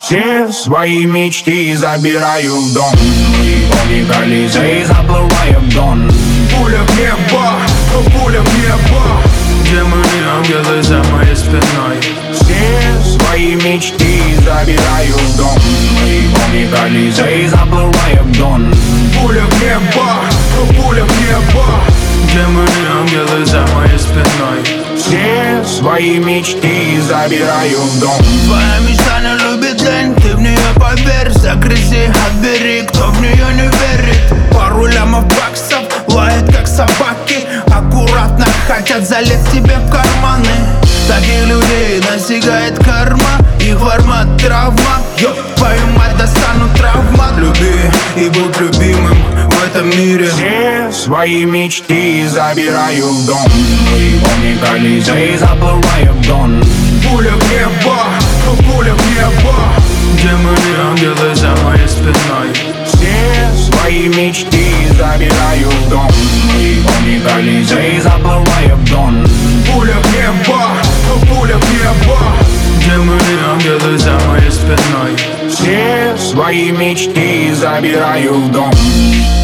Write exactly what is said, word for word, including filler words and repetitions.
Все свои мечты забираю в дом. И помни Колизей, заплывая в Дон. Пуля в небо, пуля в небо. Демоны, ангелы за моей спиной. Все свои мечты забираю в дом. И помни Колизей, заплывая в Дон. Пуля в небо, пуля в небо. Демоны, ангелы за моей спиной. Все свои мечты забираю в дом. Твоя мечта не любит лень, ты в нее поверь. Загрызи, отбери, кто в нее не верит. Пару лямов баксов лают как собаки. Аккуратно хотят залезть тебе в карманы. Таких людей настигает карма. Их формат травма. Ёб твою мать, достану травма. Люби и будь любимым в этом мире. Все свои мечты забираю в дом. И помни Колизей, заплывая в Дон. Пуля в небо, пуля в небо. Демоны, ангелы за моей спиной. Все свои мечты забираю в дом. И помни Колизей, заплывая в Дон. Пуля в небо, пуля в небо. Демоны, ангелы за моей спиной. Все свои мечты забираю в дом.